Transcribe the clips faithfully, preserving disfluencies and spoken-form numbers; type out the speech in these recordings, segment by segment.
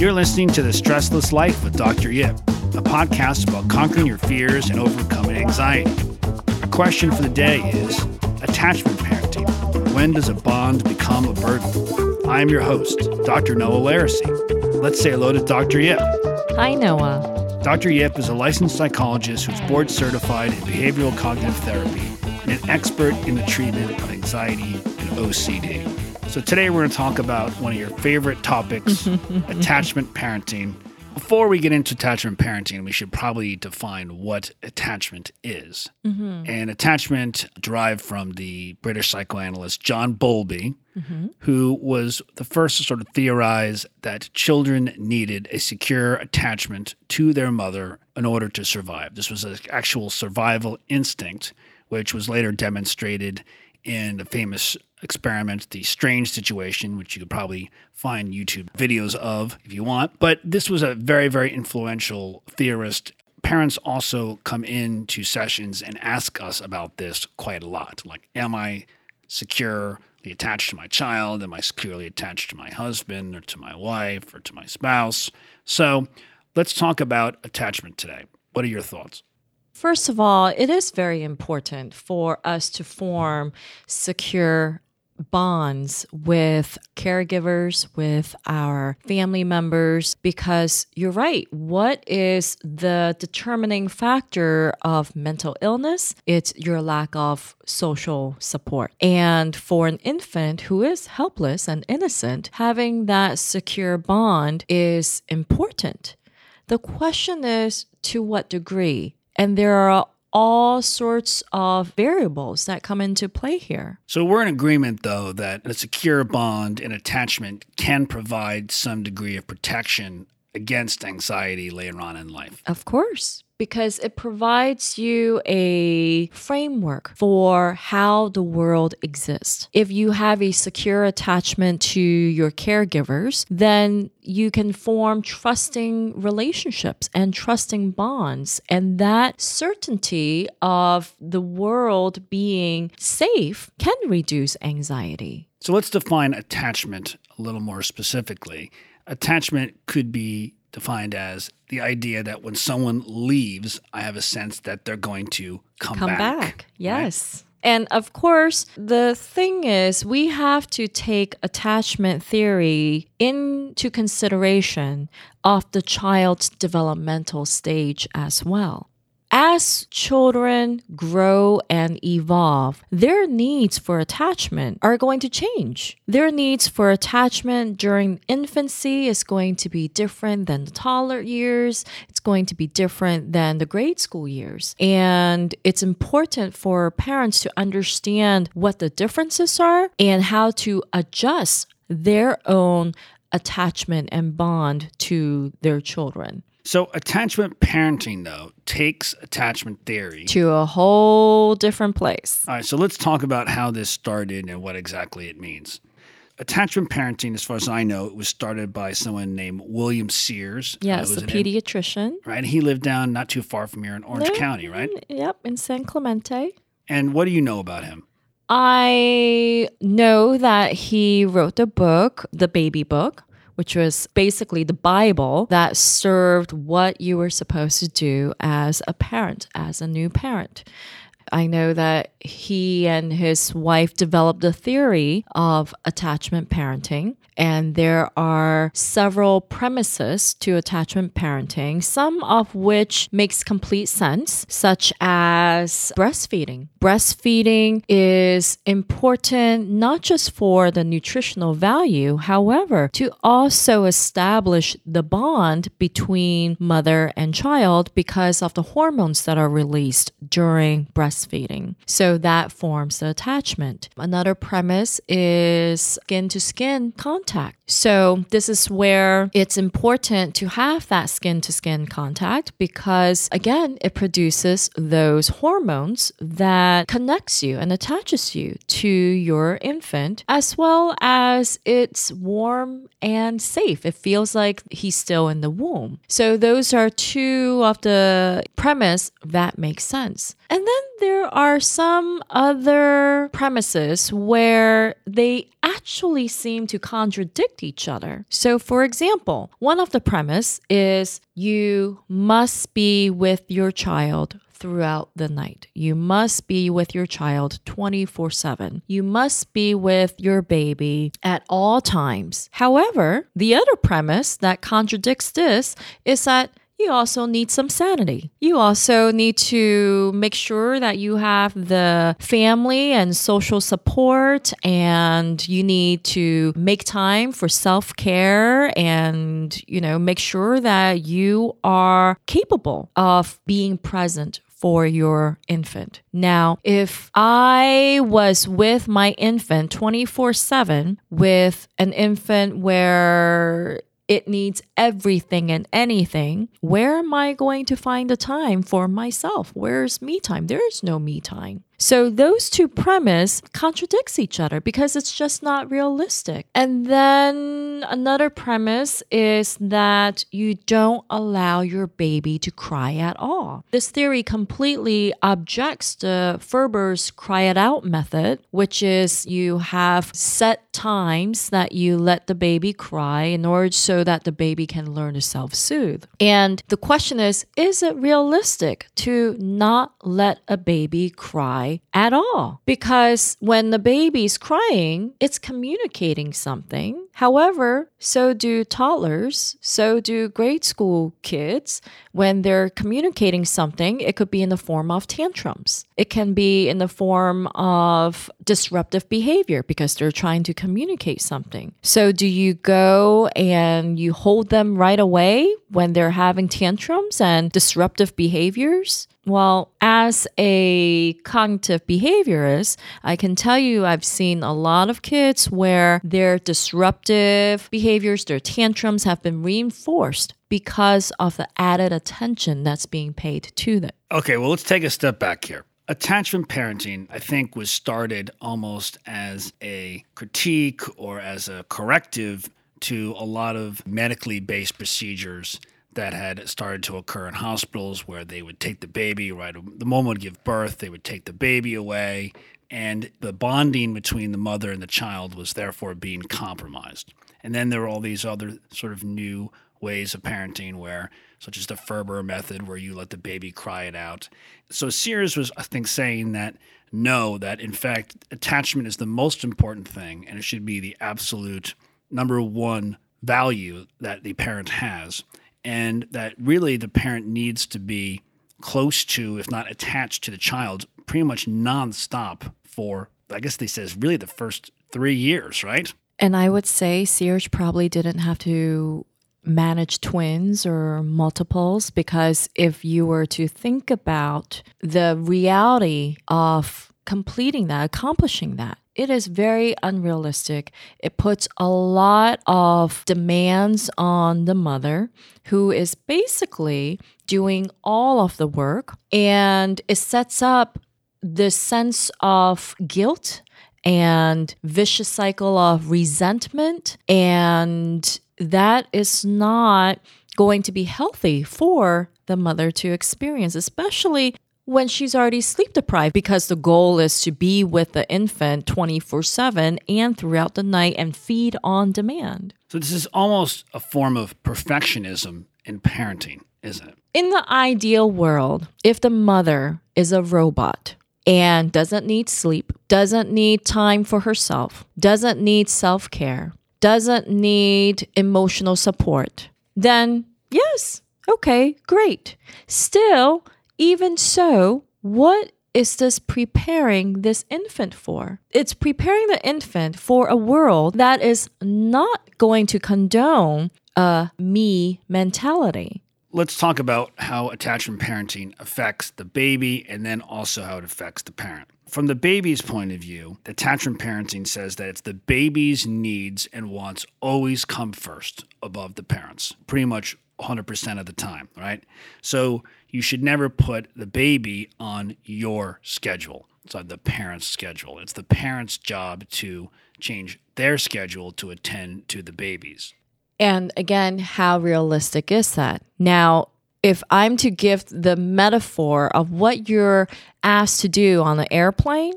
You're listening to The Stressless Life with Doctor Yip, a podcast about conquering your fears and overcoming anxiety. Our question for the day is attachment parenting. When does a bond become a burden? I'm your host, Doctor Noah Laracy. Let's say hello to Doctor Yip. Hi, Noah. Doctor Yip is a licensed psychologist who's board certified in behavioral cognitive therapy and an expert in the treatment of anxiety and O C D. So today we're going to talk about one of your favorite topics, attachment parenting. Before we get into attachment parenting, we should probably define what attachment is. Mm-hmm. And attachment derived from the British psychoanalyst John Bowlby, mm-hmm. who was the first to sort of theorize that children needed a secure attachment to their mother in order to survive. This was an actual survival instinct, which was later demonstrated in the famous experiment, The Strange Situation, which you could probably find YouTube videos of if you want. But this was a very, very influential theorist. Parents also come into sessions and ask us about this quite a lot. Like, am I securely attached to my child? Am I securely attached to my husband or to my wife or to my spouse? So let's talk about attachment today. What are your thoughts? First of all, it is very important for us to form secure bonds with caregivers, with our family members, because you're right. What is the determining factor of mental illness? It's your lack of social support. And for an infant who is helpless and innocent, having that secure bond is important. The question is, to what degree? And there are all sorts of variables that come into play here. So we're in agreement, though, that a secure bond and attachment can provide some degree of protection against anxiety later on in life. Of course, because it provides you a framework for how the world exists. If you have a secure attachment to your caregivers, then you can form trusting relationships and trusting bonds. And that certainty of the world being safe can reduce anxiety. So let's define attachment a little more specifically. Attachment could be defined as the idea that when someone leaves, I have a sense that they're going to come, come back. Come back, right? yes. And of course, the thing is, we have to take attachment theory into consideration of the child's developmental stage as well. As children grow and evolve, their needs for attachment are going to change. Their needs for attachment during infancy is going to be different than the toddler years. It's going to be different than the grade school years. And it's important for parents to understand what the differences are and how to adjust their own attachment and bond to their children. So attachment parenting, though, takes attachment theory to a whole different place. All right, so let's talk about how this started and what exactly it means. Attachment parenting, as far as I know, it was started by someone named William Sears. Yes, uh, a pediatrician. In, right, he lived down not too far from here in Orange no, County, right? Yep, in San Clemente. And what do you know about him? I know that he wrote the book, The Baby Book, which was basically the Bible that served what you were supposed to do as a parent, as a new parent. I know that he and his wife developed the theory of attachment parenting, and there are several premises to attachment parenting, some of which makes complete sense, such as breastfeeding. Breastfeeding is important not just for the nutritional value, however, to also establish the bond between mother and child because of the hormones that are released during breastfeeding. So that forms the attachment. Another premise is skin-to-skin contact. So this is where it's important to have that skin-to-skin contact because, again, it produces those hormones that connects you and attaches you to your infant, as well as it's warm and safe. It feels like he's still in the womb. So those are two of the premise that make sense. And then there are some other premises where they actually seem to contradict each other. So, for example, one of the premise is you must be with your child throughout the night. You must be with your child twenty-four seven. You must be with your baby at all times. However, the other premise that contradicts this is that you also need some sanity. You also need to make sure that you have the family and social support, and you need to make time for self-care and, you know, make sure that you are capable of being present for your infant. Now, if I was with my infant twenty-four seven with an infant where it needs everything and anything, where am I going to find the time for myself? Where's me time? There is no me time. So those two premise contradicts each other because it's just not realistic. And then another premise is that you don't allow your baby to cry at all. This theory completely objects the Ferber's cry it out method, which is you have set times that you let the baby cry in order so that the baby can learn to self-soothe. And the question is, is it realistic to not let a baby cry at all? Because when the baby's crying, it's communicating something. However, so do toddlers, so do grade school kids. When they're communicating something, it could be in the form of tantrums. It can be in the form of disruptive behavior because they're trying to communicate something. So do you go and you hold them right away when they're having tantrums and disruptive behaviors? Well, as a cognitive behaviorist, I can tell you I've seen a lot of kids where their disruptive behaviors, their tantrums have been reinforced because of the added attention that's being paid to them. Okay, well, let's take a step back here. Attachment parenting, I think, was started almost as a critique or as a corrective to a lot of medically based procedures that had started to occur in hospitals where they would take the baby right the moment of give birth, they would take the baby away, and the bonding between the mother and the child was therefore being compromised. And then there were all these other sort of new ways of parenting where, such as the Ferber method, where you let the baby cry it out. So Sears was, I think, saying that no, that in fact, attachment is the most important thing, and it should be the absolute number one value that the parent has. And that really the parent needs to be close to, if not attached to the child, pretty much nonstop for, I guess they says, really the first three years, right? And I would say Sears probably didn't have to manage twins or multiples, because if you were to think about the reality of completing that, accomplishing that, it is very unrealistic. It puts a lot of demands on the mother, who is basically doing all of the work, and it sets up this sense of guilt and vicious cycle of resentment, and that is not going to be healthy for the mother to experience, especially when she's already sleep deprived, because the goal is to be with the infant twenty-four seven and throughout the night and feed on demand. So this is almost a form of perfectionism in parenting, isn't it? In the ideal world, if the mother is a robot and doesn't need sleep, doesn't need time for herself, doesn't need self-care, doesn't need emotional support, then yes, okay, great. Still, even so, what is this preparing this infant for? It's preparing the infant for a world that is not going to condone a me mentality. Let's talk about how attachment parenting affects the baby and then also how it affects the parent. From the baby's point of view, attachment parenting says that it's the baby's needs and wants always come first above the parents, pretty much one hundred percent of the time, right? So you should never put the baby on your schedule. It's on the parent's schedule. It's the parent's job to change their schedule to attend to the babies. And again, how realistic is that? Now, if I'm to give the metaphor of what you're asked to do on an airplane,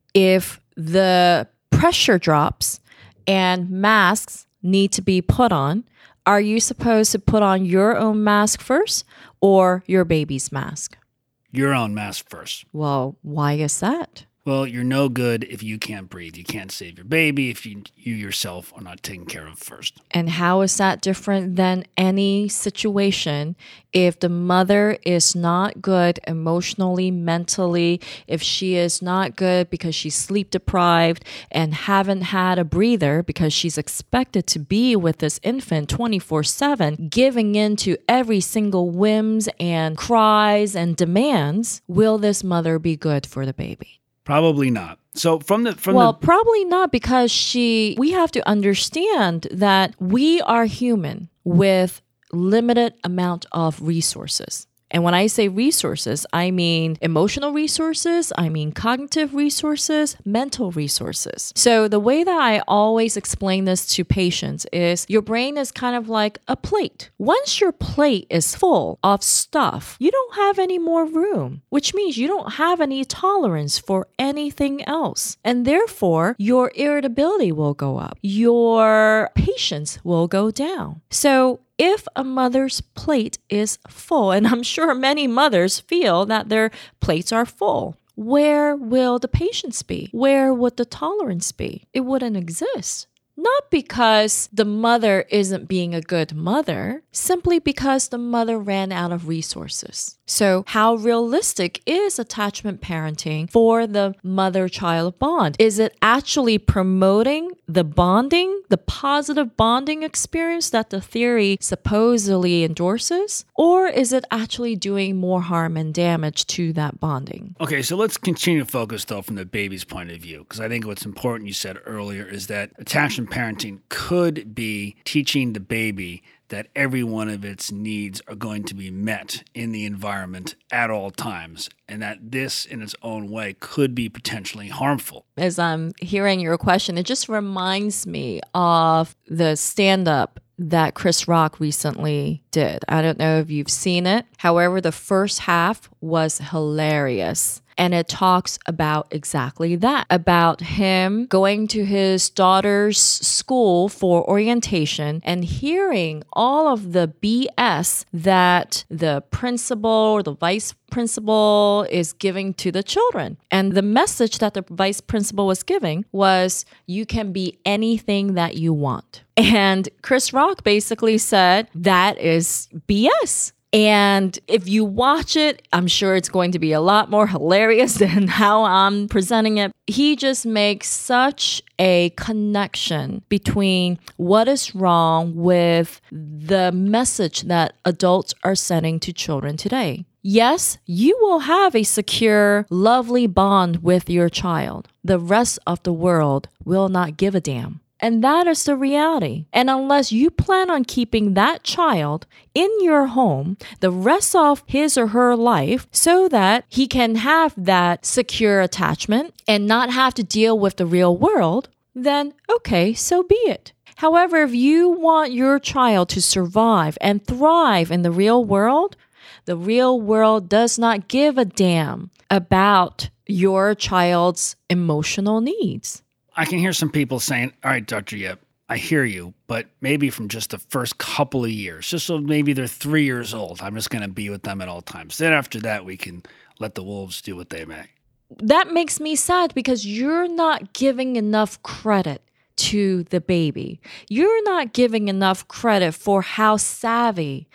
if the pressure drops and masks need to be put on, are you supposed to put on your own mask first or your baby's mask? Your own mask first. Well, why is that? Well, you're no good if you can't breathe. You can't save your baby if you, you yourself are not taken care of first. And how is that different than any situation if the mother is not good emotionally, mentally, if she is not good because she's sleep deprived and haven't had a breather because she's expected to be with this infant twenty-four seven, giving in to every single whims and cries and demands, will this mother be good for the baby? Probably not. So from the from well, the probably not, because she. We have to understand that we are human with limited amount of resources. And when I say resources, I mean emotional resources, I mean cognitive resources, mental resources. So the way that I always explain this to patients is your brain is kind of like a plate. Once your plate is full of stuff, you don't have any more room, which means you don't have any tolerance for anything else. And therefore, your irritability will go up. Your patience will go down. So if a mother's plate is full, and I'm sure many mothers feel that their plates are full, where will the patience be? Where would the tolerance be? It wouldn't exist. Not because the mother isn't being a good mother, simply because the mother ran out of resources. So how realistic is attachment parenting for the mother-child bond? Is it actually promoting the bonding, the positive bonding experience that the theory supposedly endorses? Or is it actually doing more harm and damage to that bonding? Okay, so let's continue to focus, though, from the baby's point of view, because I think what's important, you said earlier, is that attachment parenting could be teaching the baby that every one of its needs are going to be met in the environment at all times, and that this in its own way could be potentially harmful. As I'm hearing your question, it just reminds me of the stand-up that Chris Rock recently did. I don't know if you've seen it. However, the first half was hilarious. And it talks about exactly that, about him going to his daughter's school for orientation and hearing all of the B S that the principal or the vice principal is giving to the children. And the message that the vice principal was giving was, you can be anything that you want. And Chris Rock basically said, that is B S. And if you watch it, I'm sure it's going to be a lot more hilarious than how I'm presenting it. He just makes such a connection between what is wrong with the message that adults are sending to children today. Yes, you will have a secure, lovely bond with your child. The rest of the world will not give a damn. And that is the reality. And unless you plan on keeping that child in your home the rest of his or her life so that he can have that secure attachment and not have to deal with the real world, then okay, so be it. However, if you want your child to survive and thrive in the real world, the real world does not give a damn about your child's emotional needs. I can hear some people saying, all right, Doctor Yip, I hear you, but maybe from just the first couple of years, just so maybe they're three years old, I'm just going to be with them at all times. Then after that, we can let the wolves do what they may. That makes me sad because you're not giving enough credit to the baby. You're not giving enough credit for how savvy,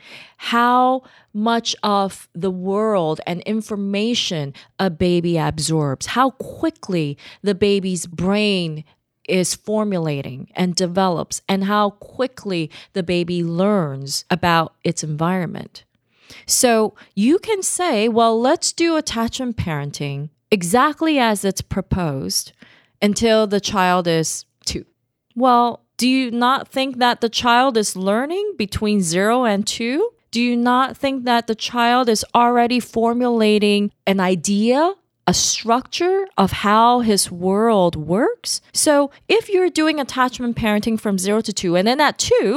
how much of the world and information a baby absorbs, how quickly the baby's brain is formulating and develops, and how quickly the baby learns about its environment. So you can say, well, let's do attachment parenting exactly as it's proposed until the child is two. Well, do you not think that the child is learning between zero and two? Do you not think that the child is already formulating an idea, a structure of how his world works? So if you're doing attachment parenting from zero to two, and then at two,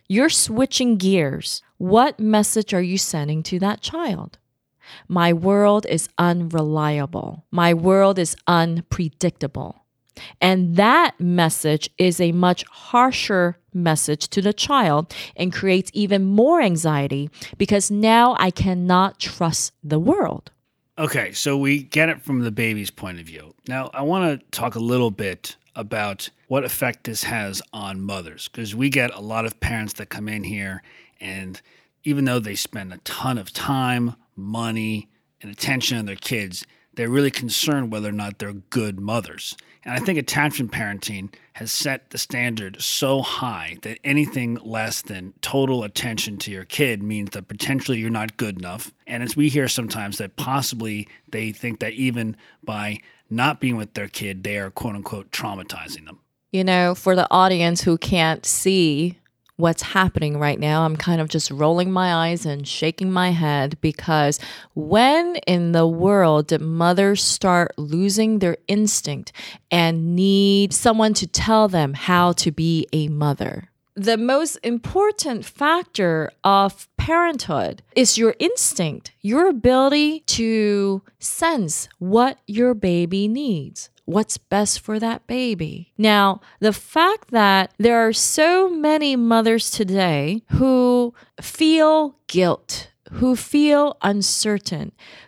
You're switching gears. What message are you sending to that child? My world is unreliable. My world is unpredictable. And that message is a much harsher message to the child and creates even more anxiety because now I cannot trust the world. Okay, so we get it from the baby's point of view. Now, I want to talk a little bit about what effect this has on mothers, because we get a lot of parents that come in here, and even though they spend a ton of time, money, and attention on their kids, they're really concerned whether or not they're good mothers. And I think attachment parenting has set the standard so high that anything less than total attention to your kid means that potentially you're not good enough. And as we hear sometimes that possibly they think that even by not being with their kid, they are quote unquote traumatizing them. You know, for the audience who can't see what's happening right now, I'm kind of just rolling my eyes and shaking my head because when in the world did mothers start losing their instinct and need someone to tell them how to be a mother? The most important factor of parenthood is your instinct, your ability to sense what your baby needs. What's best for that baby. Now, the fact that there are so many mothers today who feel guilt, who feel uncertain,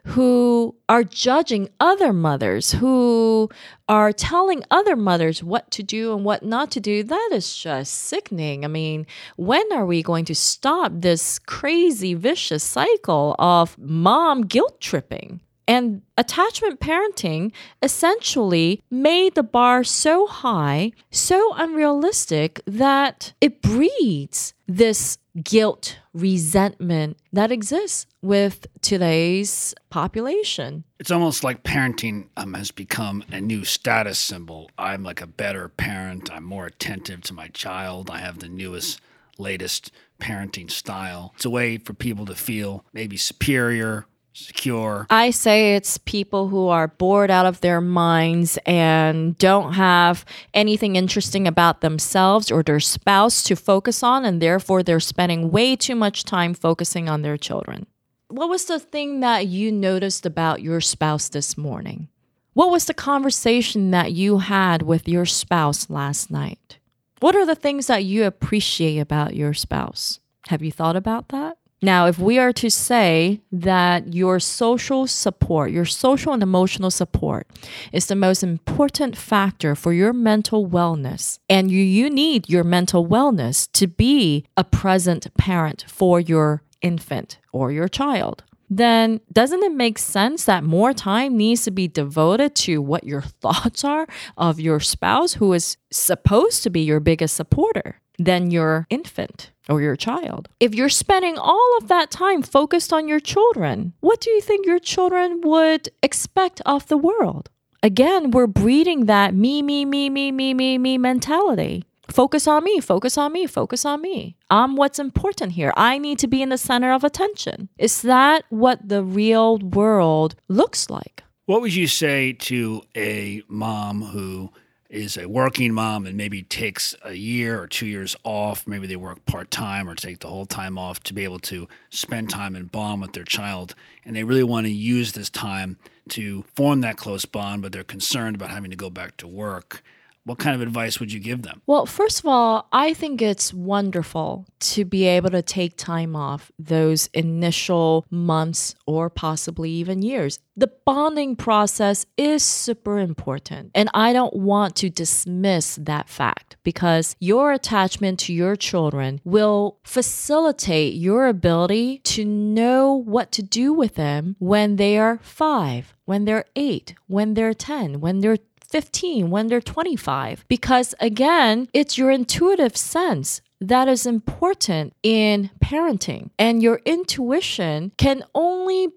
who are judging other mothers, who are telling other mothers what to do and what not to do, that is just sickening. I mean, when are we going to stop this crazy, vicious cycle of mom guilt tripping? And attachment parenting essentially made the bar so high, so unrealistic that it breeds this guilt, resentment that exists with today's population. It's almost like parenting um, has become a new status symbol. I'm like a better parent. I'm more attentive to my child. I have the newest, latest parenting style. It's a way for people to feel maybe superior, secure. I say it's people who are bored out of their minds and don't have anything interesting about themselves or their spouse to focus on, and therefore they're spending way too much time focusing on their children. What was the thing that you noticed about your spouse this morning? What was the conversation that you had with your spouse last night? What are the things that you appreciate about your spouse? Have you thought about that? Now, if we are to say that your social support, your social and emotional support is the most important factor for your mental wellness, and you, you need your mental wellness to be a present parent for your infant or your child, then doesn't it make sense that more time needs to be devoted to what your thoughts are of your spouse, who is supposed to be your biggest supporter, than your infant or your child? If you're spending all of that time focused on your children, what do you think your children would expect of the world? Again, we're breeding that me, me, me, me, me, me, me mentality. Focus on me, focus on me, focus on me. I'm what's important here. I need to be in the center of attention. Is that what the real world looks like? What would you say to a mom who is a working mom and maybe takes a year or two years off, maybe they work part-time or take the whole time off to be able to spend time and bond with their child, and they really want to use this time to form that close bond, but they're concerned about having to go back to work? What kind of advice would you give them? Well, first of all, I think it's wonderful to be able to take time off those initial months or possibly even years. The bonding process is super important, and I don't want to dismiss that fact because your attachment to your children will facilitate your ability to know what to do with them when they are five, when they're eight, when they're ten, when they're fifteen, when they're twenty-five, because again, it's your intuitive sense that is important in parenting. And your intuition can only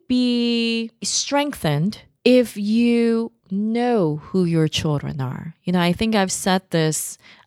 be strengthened if you know who your children are. You know, I think I've said this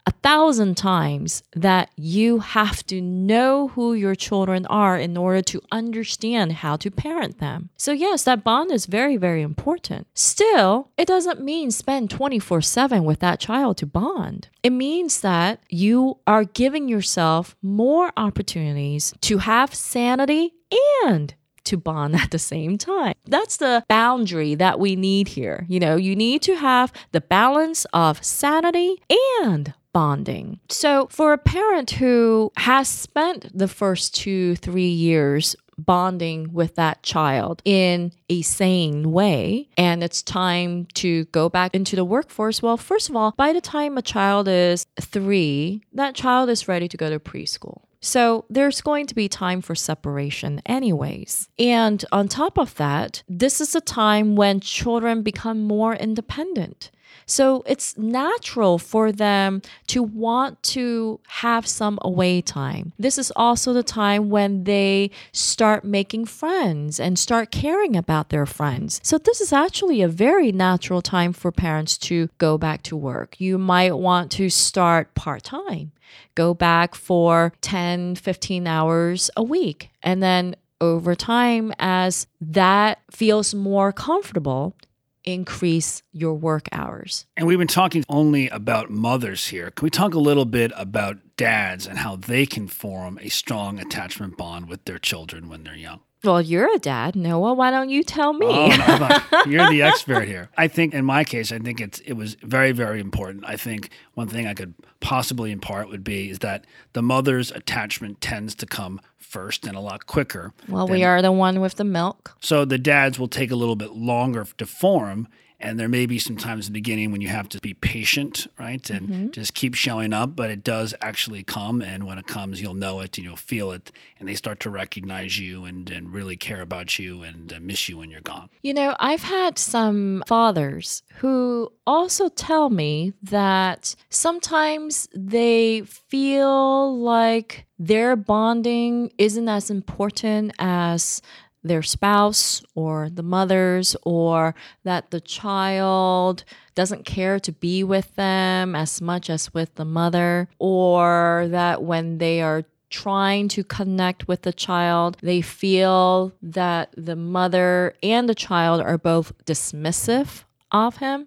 a thousand times that you have to know who your children are in order to understand how to parent them. So yes, that bond is very, very important. Still, it doesn't mean spend twenty-four seven with that child to bond. It means that you are giving yourself more opportunities to have sanity and to bond at the same time. That's the boundary that we need here. You know, you need to have the balance of sanity and bonding. So for a parent who has spent the first two, three years bonding with that child in a sane way, and it's time to go back into the workforce, well, first of all, by the time a child is three, that child is ready to go to preschool. So there's going to be time for separation anyways. And on top of that, this is a time when children become more independent. So it's natural for them to want to have some away time. This is also the time when they start making friends and start caring about their friends. So this is actually a very natural time for parents to go back to work. You might want to start part-time. Go back for ten, fifteen hours a week. And then over time, as that feels more comfortable, increase your work hours. And we've been talking only about mothers here. Can we talk a little bit about dads and how they can form a strong attachment bond with their children when they're young? Well, you're a dad, Noah. Why don't you tell me? Oh, no, you're the expert here. I think in my case, I think it's it was very, very important. I think one thing I could possibly impart would be is that the mother's attachment tends to come first and a lot quicker. Well, than, we are the one with the milk. So the dads will take a little bit longer to form. And there may be some times in the beginning when you have to be patient, right? And mm-hmm. just keep showing up, but it does actually come. And when it comes, you'll know it and you'll feel it. And they start to recognize you and, and really care about you and uh, miss you when you're gone. You know, I've had some fathers who also tell me that sometimes they feel like their bonding isn't as important as their spouse or the mothers, or that the child doesn't care to be with them as much as with the mother, or that when they are trying to connect with the child, they feel that the mother and the child are both dismissive of him.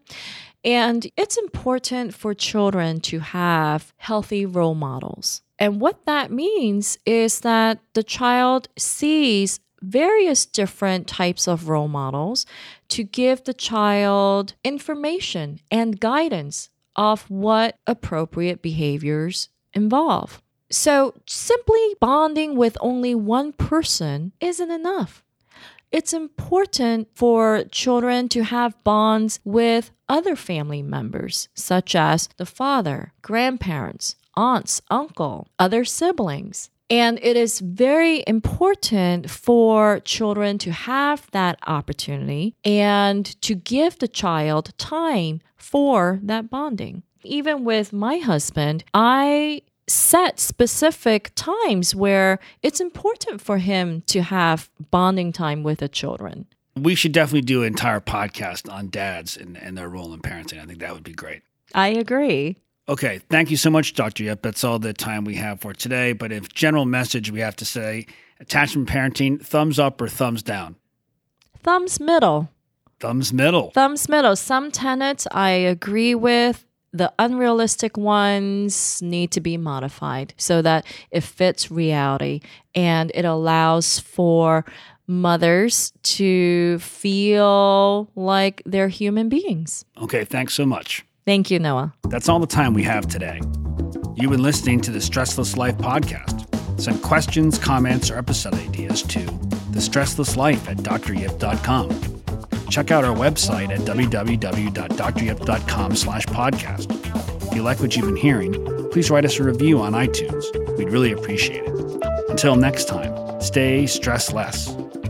And it's important for children to have healthy role models. And what that means is that the child sees various different types of role models to give the child information and guidance of what appropriate behaviors involve. So simply bonding with only one person isn't enough. It's important for children to have bonds with other family members, such as the father, grandparents, aunts, uncle, other siblings. And it is very important for children to have that opportunity and to give the child time for that bonding. Even with my husband, I set specific times where it's important for him to have bonding time with the children. We should definitely do an entire podcast on dads and, and their role in parenting. I think that would be great. I agree. Okay, thank you so much, Doctor Yip. That's all the time we have for today. But if general message we have to say, attachment parenting, thumbs up or thumbs down? Thumbs middle. Thumbs middle. Thumbs middle. Some tenets I agree with. The unrealistic ones need to be modified so that it fits reality and it allows for mothers to feel like they're human beings. Okay, thanks so much. Thank you, Noah. That's all the time we have today. You've been listening to the Stressless Life podcast. Send questions, comments, or episode ideas to the stressless life at d r yip dot com. Check out our website at w w w dot d r yip dot com slash podcast. If you like what you've been hearing, please write us a review on iTunes. We'd really appreciate it. Until next time, stay stressless.